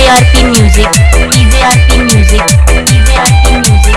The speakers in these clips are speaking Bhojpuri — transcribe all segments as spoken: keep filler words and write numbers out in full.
R P Music, D J R P Music, D J R P Music,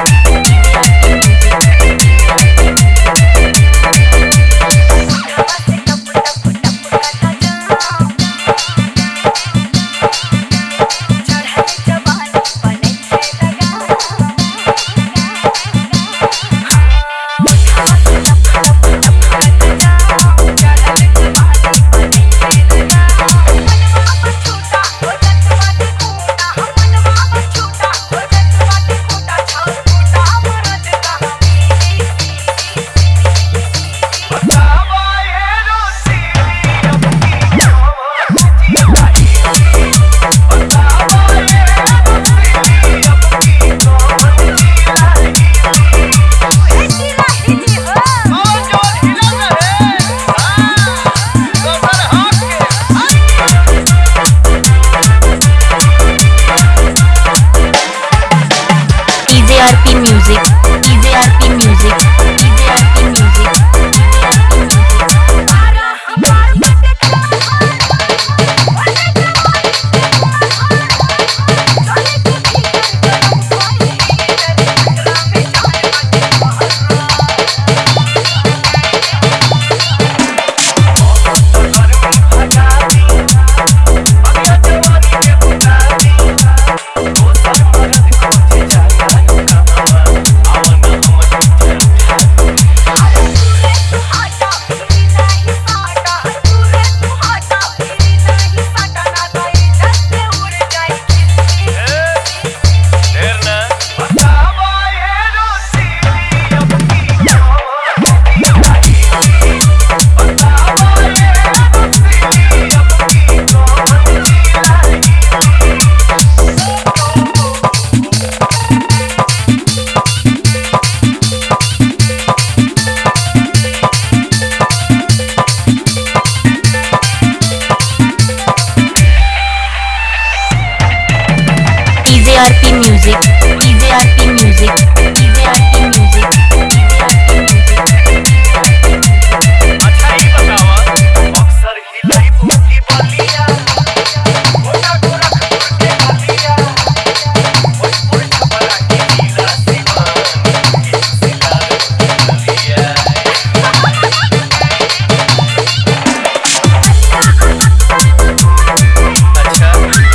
D J R P Music, D J R P Music, D J R P Music, D J R P Music, D J R P Music, D J R P Music, अच्छा ही बतावा अक्सर ही लाइफ की बलिया मोटा गोरखपुर के बलिया भोजपुर छपरा की जिला सीवान के जिला बलिया अच्छा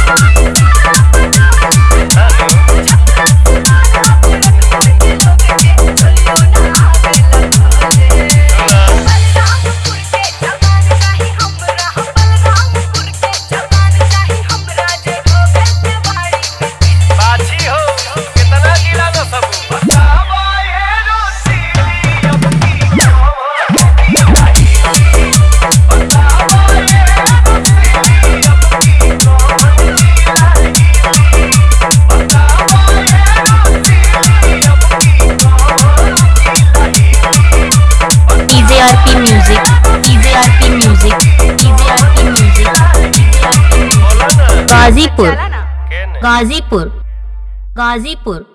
D J R P Music, D J R P Music, D J R P Music, Ghazipur, Ghazipur, Ghazipur.